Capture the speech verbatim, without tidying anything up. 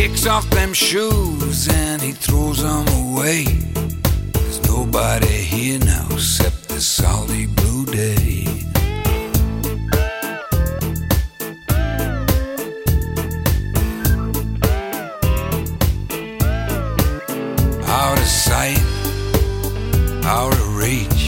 Takes off them shoes and he throws them away. There's nobody here now except this salty blue day. Out of sight, out of reach,